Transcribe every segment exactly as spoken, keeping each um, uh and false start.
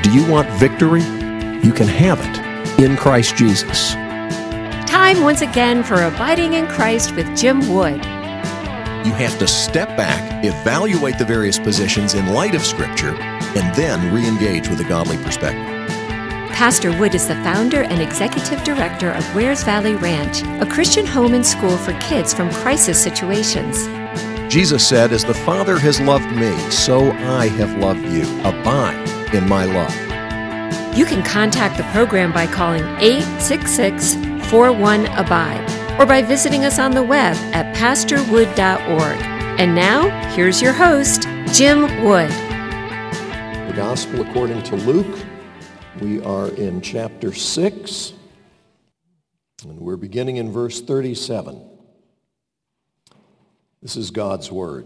Do you want victory? You can have it in Christ Jesus. Time once again for Abiding in Christ with Jim Wood. You have to step back, evaluate the various positions in light of Scripture, and then re-engage with a godly perspective. Pastor Wood is the founder and executive director of Wares Valley Ranch, a Christian home and school for kids from crisis situations. Jesus said, "As the Father has loved me, so I have loved you. Abide in my love." You can contact the program by calling eight six six, four one, abide or by visiting us on the web at pastor wood dot org. And now, here's your host, Jim Wood. The Gospel according to Luke. We are in chapter six, and we're beginning in verse thirty-seven. This is God's word.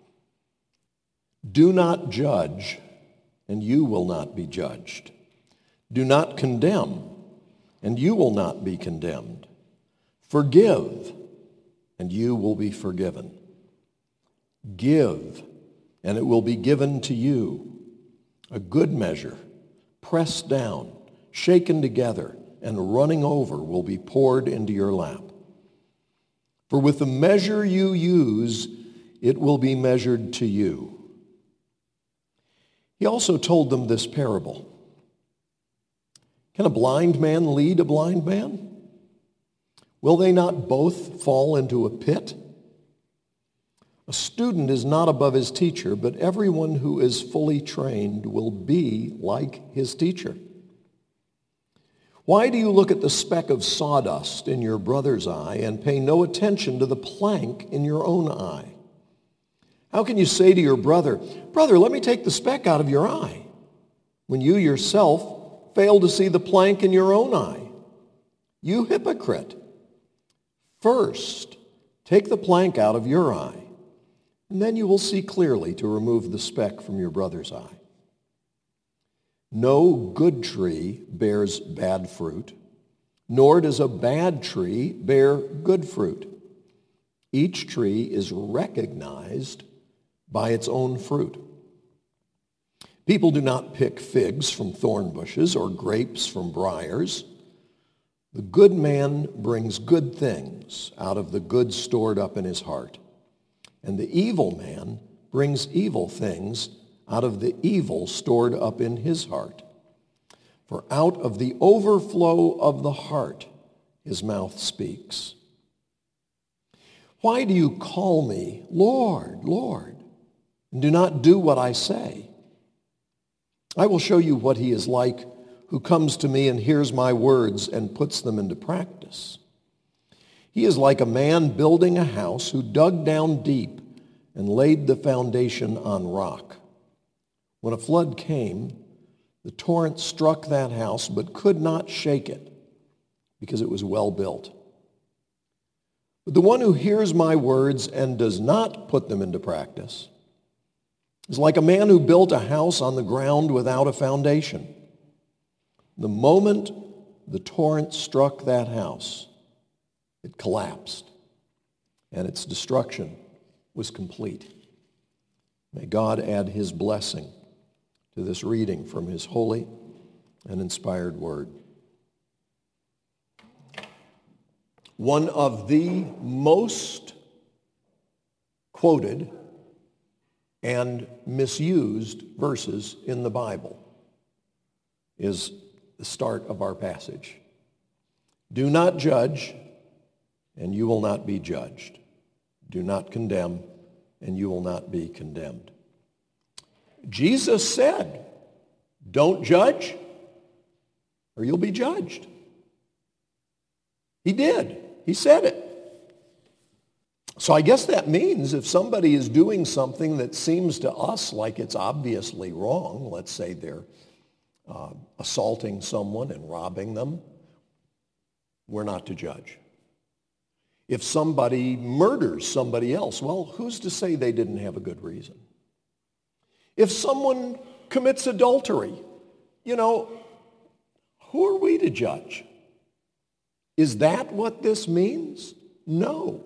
Do not judge, and you will not be judged. Do not condemn, and you will not be condemned. Forgive, and you will be forgiven. Give, and it will be given to you. A good measure, pressed down, shaken together, and running over will be poured into your lap. For with the measure you use, it will be measured to you. He also told them this parable. Can a blind man lead a blind man? Will they not both fall into a pit? A student is not above his teacher, but everyone who is fully trained will be like his teacher. Why do you look at the speck of sawdust in your brother's eye and pay no attention to the plank in your own eye? How can you say to your brother, "Brother, let me take the speck out of your eye," when you yourself fail to see the plank in your own eye? You hypocrite! First, take the plank out of your eye, and then you will see clearly to remove the speck from your brother's eye. No good tree bears bad fruit, nor does a bad tree bear good fruit. Each tree is recognized by its own fruit. People do not pick figs from thorn bushes or grapes from briars. The good man brings good things out of the good stored up in his heart, and the evil man brings evil things out of the evil stored up in his heart. For out of the overflow of the heart his mouth speaks. Why do you call me Lord, Lord, and do not do what I say? I will show you what he is like who comes to me and hears my words and puts them into practice. He is like a man building a house who dug down deep and laid the foundation on rock. When a flood came, the torrent struck that house but could not shake it because it was well built. But the one who hears my words and does not put them into practice is like a man who built a house on the ground without a foundation. The moment the torrent struck that house, it collapsed, and its destruction was complete. May God add his blessing to this reading from his holy and inspired word. One of the most quoted and misused verses in the Bible is the start of our passage. Do not judge, and you will not be judged. Do not condemn, and you will not be condemned. Jesus said, don't judge, or you'll be judged. He did. He said it. So I guess that means if somebody is doing something that seems to us like it's obviously wrong, let's say they're uh, assaulting someone and robbing them, we're not to judge. If somebody murders somebody else, well, who's to say they didn't have a good reason? If someone commits adultery, you know, who are we to judge? Is that what this means? No.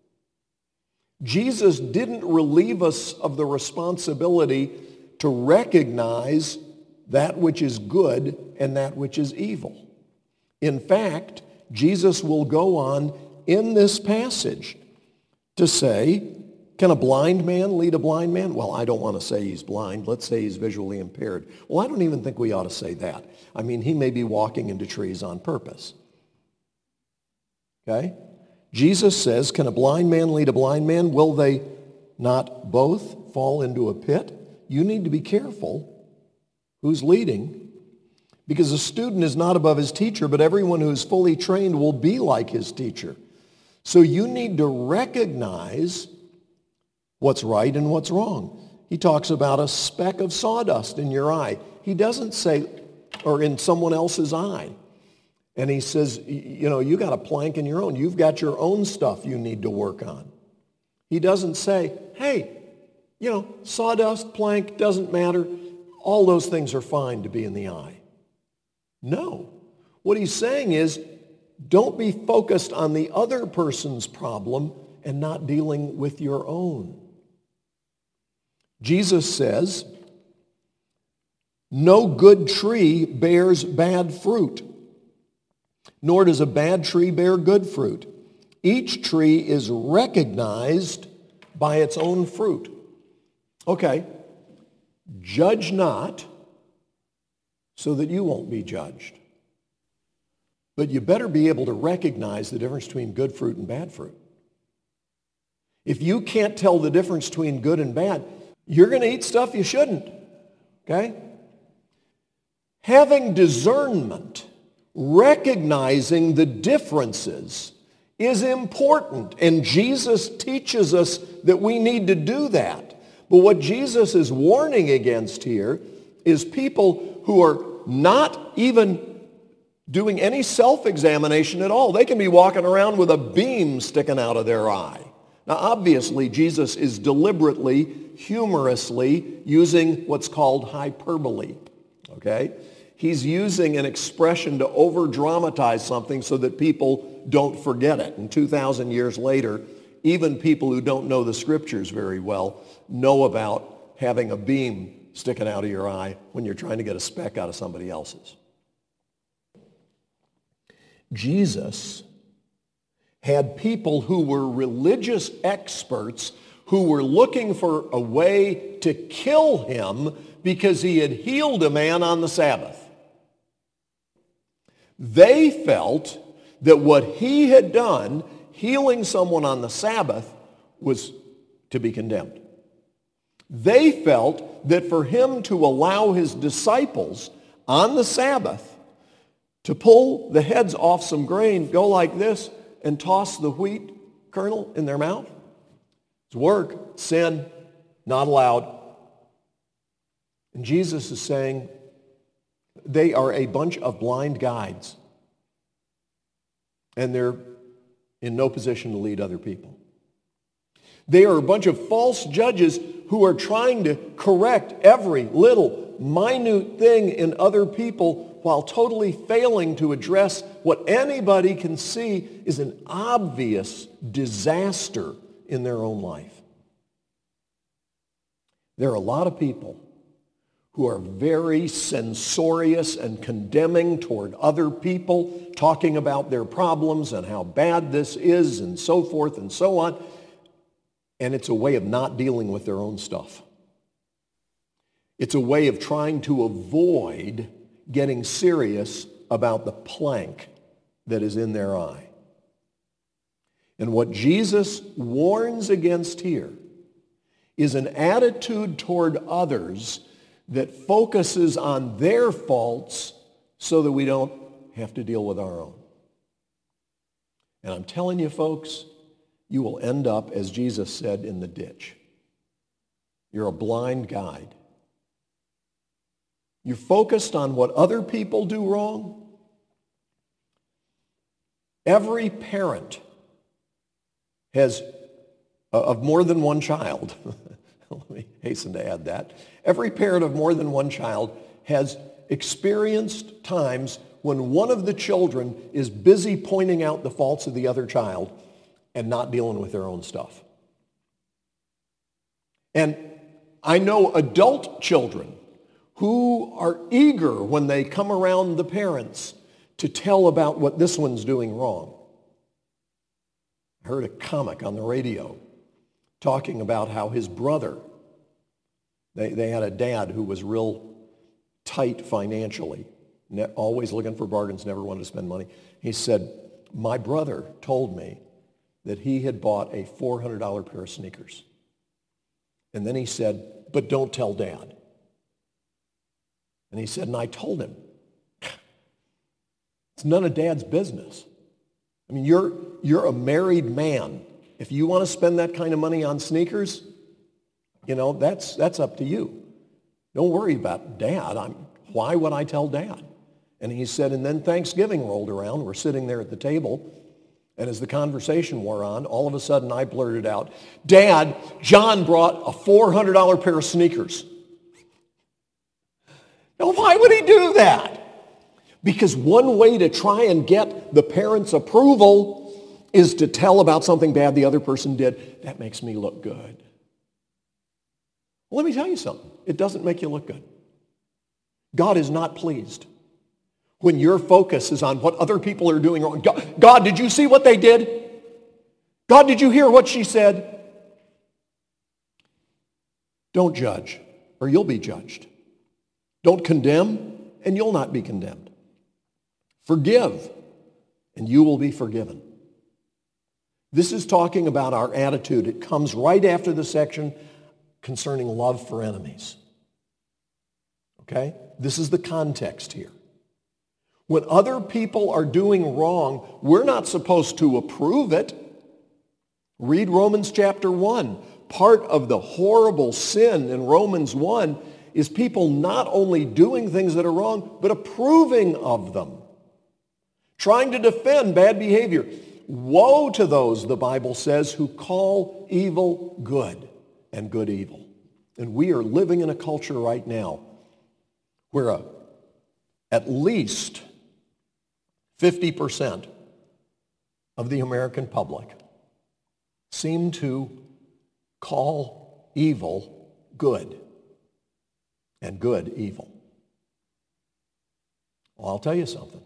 Jesus didn't relieve us of the responsibility to recognize that which is good and that which is evil. In fact, Jesus will go on in this passage to say, can a blind man lead a blind man? Well, I don't want to say he's blind. Let's say he's visually impaired. Well, I don't even think we ought to say that. I mean, he may be walking into trees on purpose. Okay? Jesus says, can a blind man lead a blind man? Will they not both fall into a pit? You need to be careful who's leading, because a student is not above his teacher, but everyone who is fully trained will be like his teacher. So you need to recognize what's right and what's wrong. He talks about a speck of sawdust in your eye. He doesn't say, or in someone else's eye. And he says, you know, you got a plank in your own. You've got your own stuff you need to work on. He doesn't say, hey, you know, sawdust, plank, doesn't matter. All those things are fine to be in the eye. No. What he's saying is, don't be focused on the other person's problem and not dealing with your own. Jesus says, no good tree bears bad fruit, nor does a bad tree bear good fruit. Each tree is recognized by its own fruit. Okay, judge not so that you won't be judged. But you better be able to recognize the difference between good fruit and bad fruit. If you can't tell the difference between good and bad, you're going to eat stuff you shouldn't. Okay? Having discernment, recognizing the differences is important, and Jesus teaches us that we need to do that. But what Jesus is warning against here is people who are not even doing any self-examination at all. They can be walking around with a beam sticking out of their eye. Now, obviously, Jesus is deliberately, humorously using what's called hyperbole, okay? He's using an expression to over-dramatize something so that people don't forget it. And two thousand years later, even people who don't know the Scriptures very well know about having a beam sticking out of your eye when you're trying to get a speck out of somebody else's. Jesus had people who were religious experts who were looking for a way to kill him because he had healed a man on the Sabbath. They felt that what he had done, healing someone on the Sabbath, was to be condemned. They felt that for him to allow his disciples on the Sabbath to pull the heads off some grain, go like this, and toss the wheat kernel in their mouth, it's work, sin, not allowed. And Jesus is saying they are a bunch of blind guides, and they're in no position to lead other people. They are a bunch of false judges who are trying to correct every little minute thing in other people while totally failing to address what anybody can see is an obvious disaster in their own life. There are a lot of people who are very censorious and condemning toward other people, talking about their problems and how bad this is and so forth and so on. And it's a way of not dealing with their own stuff. It's a way of trying to avoid getting serious about the plank that is in their eye. And what Jesus warns against here is an attitude toward others that focuses on their faults so that we don't have to deal with our own. And I'm telling you, folks, you will end up, as Jesus said, in the ditch. You're a blind guide. You're focused on what other people do wrong. Every parent has, uh, of more than one child, let me hasten to add that, every parent of more than one child has experienced times when one of the children is busy pointing out the faults of the other child and not dealing with their own stuff. And I know adult children who are eager when they come around the parents to tell about what this one's doing wrong. I heard a comic on the radio talking about how his brother, they, they had a dad who was real tight financially, ne- always looking for bargains, never wanted to spend money. He said, my brother told me that he had bought a four hundred dollars pair of sneakers. And then he said, but don't tell Dad. And he said, and I told him, it's none of Dad's business. I mean, you're, you're a married man. If you want to spend that kind of money on sneakers, you know, that's, that's up to you. Don't worry about Dad. I'm, why would I tell Dad? And he said, and then Thanksgiving rolled around. We're sitting there at the table. And as the conversation wore on, all of a sudden I blurted out, Dad, John brought a four hundred dollars pair of sneakers. Now, why would he do that? Because one way to try and get the parents' approval is to tell about something bad the other person did. That makes me look good. Well, let me tell you something. It doesn't make you look good. God is not pleased when your focus is on what other people are doing wrong. God, God, did you see what they did? God, did you hear what she said? Don't judge, or you'll be judged. Don't condemn, and you'll not be condemned. Forgive, and you will be forgiven. This is talking about our attitude. It comes right after the section concerning love for enemies. Okay? This is the context here. When other people are doing wrong, we're not supposed to approve it. Read Romans chapter one. Part of the horrible sin in Romans one is people not only doing things that are wrong, but approving of them. Trying to defend bad behavior. Woe to those, the Bible says, who call evil good and good evil. And we are living in a culture right now where a, at least fifty percent of the American public seem to call evil good and good evil. Well, I'll tell you something.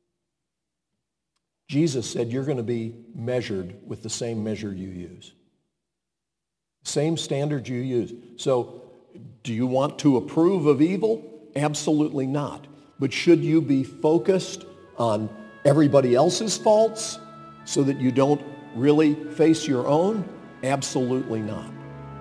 Jesus said you're going to be measured with the same measure you use. Same standard you use. So do you want to approve of evil? Absolutely not. But should you be focused on everybody else's faults so that you don't really face your own? Absolutely not.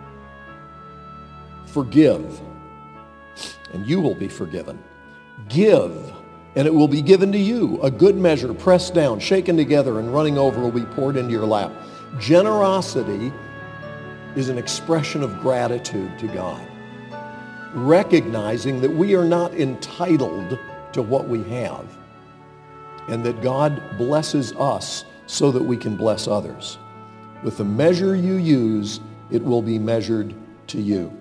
Forgive, and you will be forgiven. Give, and it will be given to you. A good measure, pressed down, shaken together, and running over will be poured into your lap. Generosity is an expression of gratitude to God, recognizing that we are not entitled to what we have, and that God blesses us so that we can bless others. With the measure you use, it will be measured to you.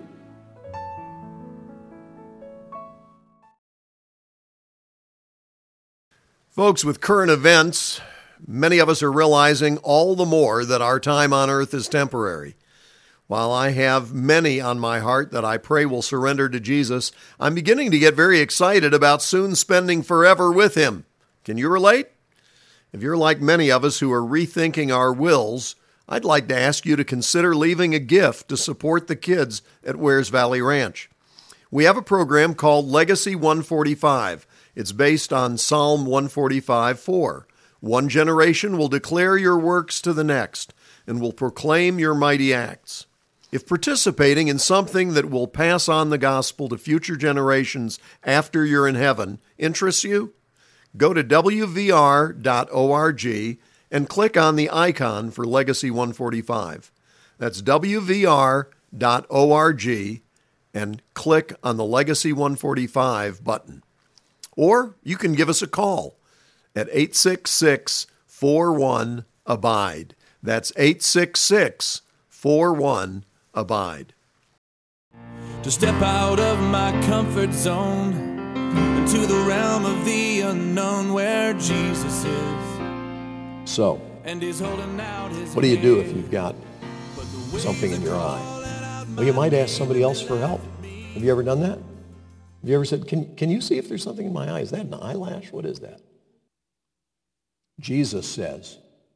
Folks, with current events, many of us are realizing all the more that our time on earth is temporary. While I have many on my heart that I pray will surrender to Jesus, I'm beginning to get very excited about soon spending forever with Him. Can you relate? If you're like many of us who are rethinking our wills, I'd like to ask you to consider leaving a gift to support the kids at Wears Valley Ranch. We have a program called Legacy one forty-five. It's based on Psalm one forty-five four. One generation will declare your works to the next and will proclaim your mighty acts. If participating in something that will pass on the gospel to future generations after you're in heaven interests you, go to w v r dot org and click on the icon for Legacy one forty-five. That's w v r dot org and click on the Legacy one forty-five button. Or you can give us a call at eight six six, four one, abide. That's eight six six, four one, abide. To step out of my comfort zone into the realm of the unknown where Jesus is. So, And he's holding out his what do you do if hand. you've got something in your eye? Well, you might ask somebody else for help. Have you ever done that? Have you ever said, can, can you see if there's something in my eye? Is that an eyelash? What is that? Jesus says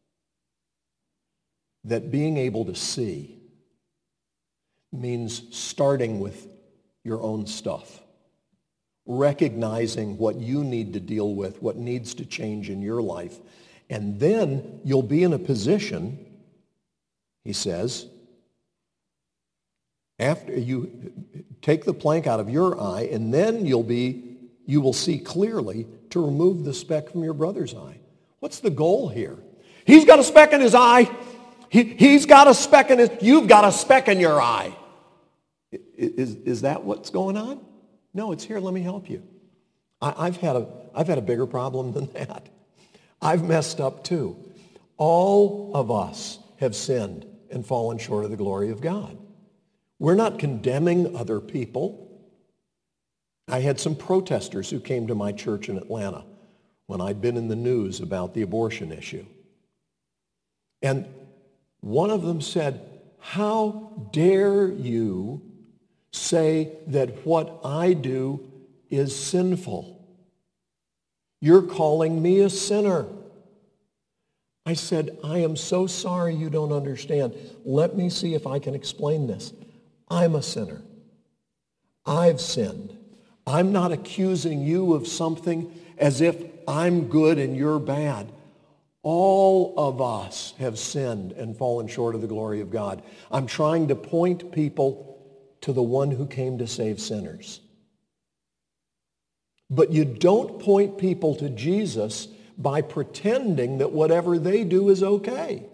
that being able to see means starting with your own stuff, recognizing what you need to deal with, what needs to change in your life. And then you'll be in a position, he says, after you take the plank out of your eye, and then you'll be, you will see clearly to remove the speck from your brother's eye. What's the goal here? He's got a speck in his eye. He, he's got a speck in his, you've got a speck in your eye. Is, is that what's going on? No, it's here. Let me help you. I, I've had a, I've had a bigger problem than that. I've messed up too. All of us have sinned and fallen short of the glory of God. We're not condemning other people. I had some protesters who came to my church in Atlanta when I'd been in the news about the abortion issue. And one of them said, how dare you say that what I do is sinful? You're calling me a sinner. I said, I am so sorry you don't understand. Let me see if I can explain this. I'm a sinner. I've sinned. I'm not accusing you of something as if I'm good and you're bad. All of us have sinned and fallen short of the glory of God. I'm trying to point people to the one who came to save sinners. But you don't point people to Jesus by pretending that whatever they do is okay.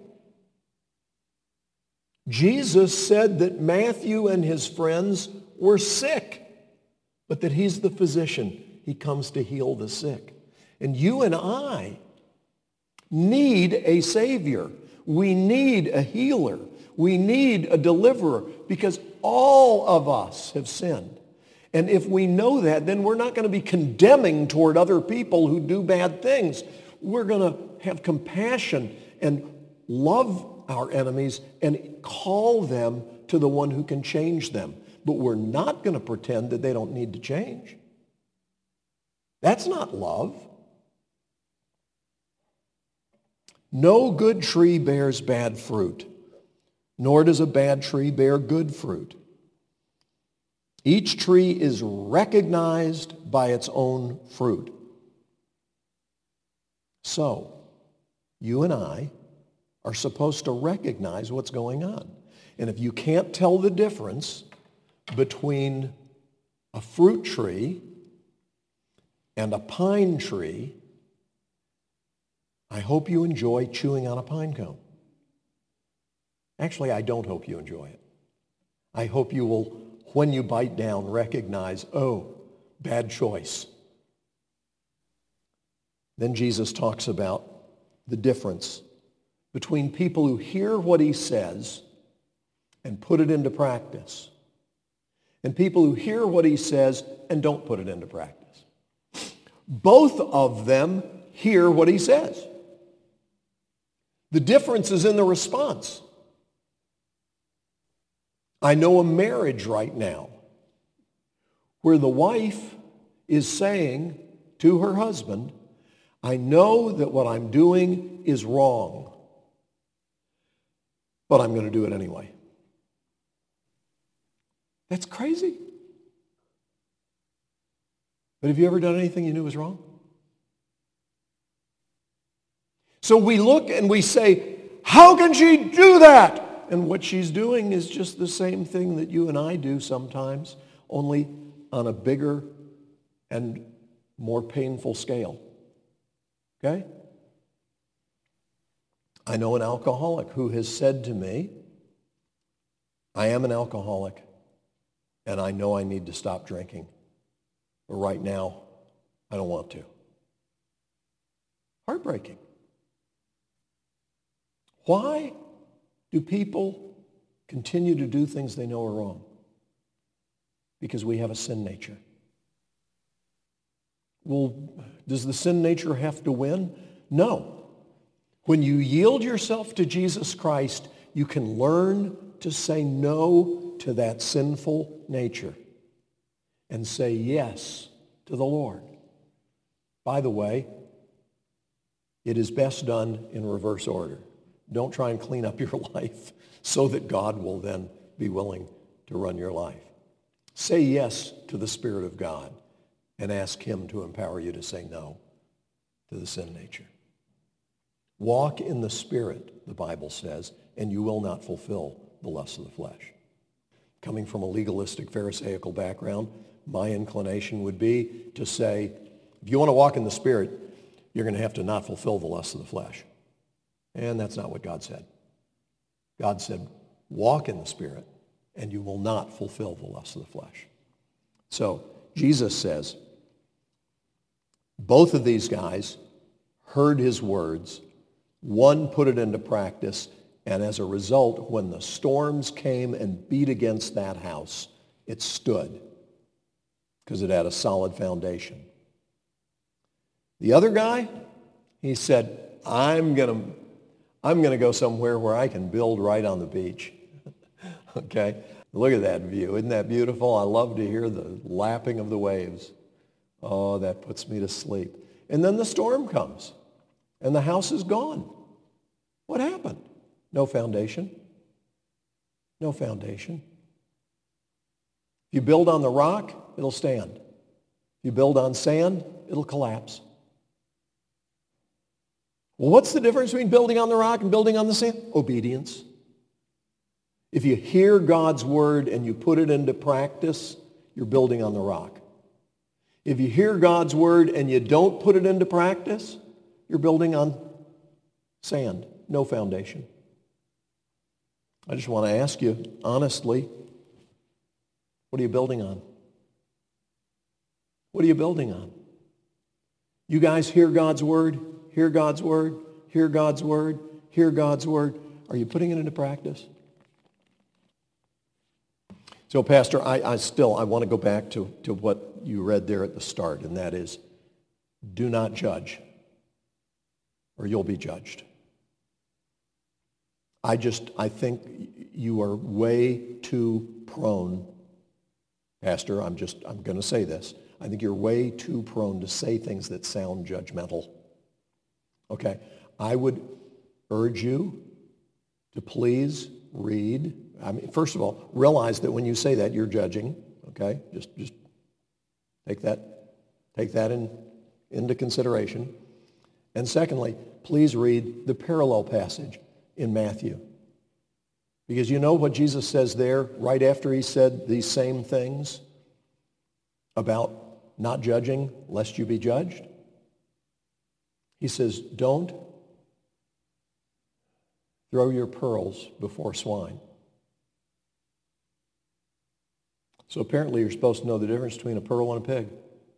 Jesus said that Matthew and his friends were sick, but that he's the physician. He comes to heal the sick. And you and I need a Savior. We need a healer. We need a deliverer because all of us have sinned. And if we know that, then we're not going to be condemning toward other people who do bad things. We're going to have compassion and love our enemies and call them to the one who can change them. But we're not going to pretend that they don't need to change. That's not love. No good tree bears bad fruit, nor does a bad tree bear good fruit. Each tree is recognized by its own fruit. So, you and I are supposed to recognize what's going on. And if you can't tell the difference between a fruit tree and a pine tree, I hope you enjoy chewing on a pine cone. Actually, I don't hope you enjoy it. I hope you will, when you bite down, recognize, oh, bad choice. Then Jesus talks about the difference between people who hear what he says and put it into practice, and people who hear what he says and don't put it into practice. Both of them hear what he says. The difference is in the response. I know a marriage right now where the wife is saying to her husband, I know that what I'm doing is wrong, but I'm going to do it anyway. That's crazy. But have you ever done anything you knew was wrong? So we look and we say, how can she do that? And what she's doing is just the same thing that you and I do sometimes, only on a bigger and more painful scale. Okay? I know an alcoholic who has said to me, I am an alcoholic and I know I need to stop drinking. But right now, I don't want to. Heartbreaking. Why do people continue to do things they know are wrong? Because we have a sin nature. Well, does the sin nature have to win? No. When you yield yourself to Jesus Christ, you can learn to say no to that sinful nature. and say yes to the Lord. By the way, it is best done in reverse order. Don't try and clean up your life so that God will then be willing to run your life. Say yes to the Spirit of God and ask him to empower you to say no to the sin nature. Walk in the Spirit, the Bible says, and you will not fulfill the lusts of the flesh. Coming from a legalistic Pharisaical background, my inclination would be to say, if you want to walk in the Spirit, you're going to have to not fulfill the lusts of the flesh. And that's not what God said. God said, walk in the Spirit, and you will not fulfill the lusts of the flesh. So Jesus says, both of these guys heard his words. One put it into practice, and as a result, when the storms came and beat against that house, it stood because it had a solid foundation. The other guy, he said, I'm going to I'm going to go somewhere where I can build right on the beach. Okay? Look at that view. Isn't that beautiful? I love to hear the lapping of the waves. Oh, that puts me to sleep. And then the storm comes, and the house is gone. What happened? No foundation. No foundation. If you build on the rock, it'll stand. If you build on sand, it'll collapse. Well, what's the difference between building on the rock and building on the sand? Obedience. If you hear God's word and you put it into practice, you're building on the rock. If you hear God's word and you don't put it into practice, you're building on sand, no foundation. I just want to ask you, honestly, what are you building on? What are you building on? You guys hear God's word? Hear God's word, hear God's word, hear God's word. Are you putting it into practice? So, Pastor, I, I still, I want to go back to, to what you read there at the start, and that is, do not judge, or you'll be judged. I just, I think you are way too prone, Pastor, I'm just, I'm going to say this. I think you're way too prone to say things that sound judgmental. Okay, I would urge you to please read. I mean, first of all, realize that when you say that, you're judging. Okay, just just take that take that in, into consideration. And secondly, please read the parallel passage in Matthew. Because you know what Jesus says there right after he said these same things about not judging lest you be judged? He says, don't throw your pearls before swine. So apparently you're supposed to know the difference between a pearl and a pig.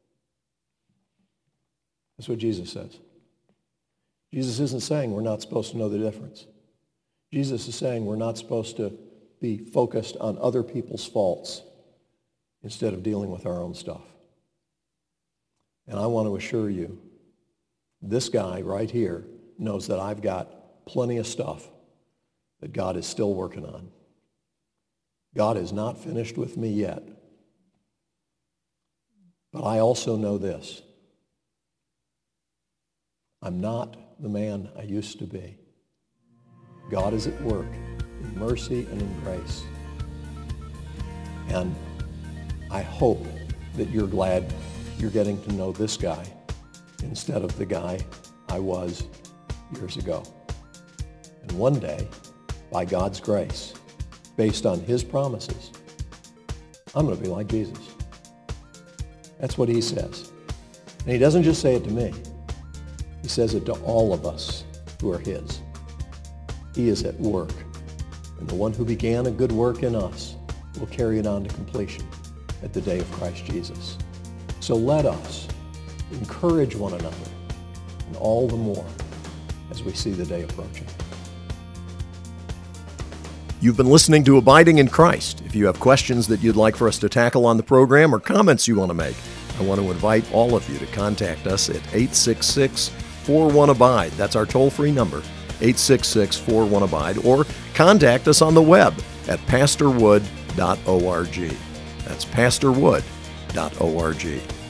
That's what Jesus says. Jesus isn't saying we're not supposed to know the difference. Jesus is saying we're not supposed to be focused on other people's faults instead of dealing with our own stuff. And I want to assure you, this guy right here knows that I've got plenty of stuff that God is still working on. God is not finished with me yet. But I also know this. I'm not the man I used to be. God is at work in mercy and in grace. And I hope that you're glad you're getting to know this guy instead of the guy I was years ago. And one day, by God's grace, based on his promises, I'm going to be like Jesus. That's what he says. And he doesn't just say it to me. He says it to all of us who are his. He is at work. And the one who began a good work in us will carry it on to completion at the day of Christ Jesus. So let us encourage one another, and all the more as we see the day approaching. You've been listening to Abiding in Christ. If you have questions that you'd like for us to tackle on the program or comments you want to make, I want to invite all of you to contact us at eight six six, four one, abide. That's our toll-free number, eight six six, four one, abide, or contact us on the web at pastor wood dot org. That's pastor wood dot org.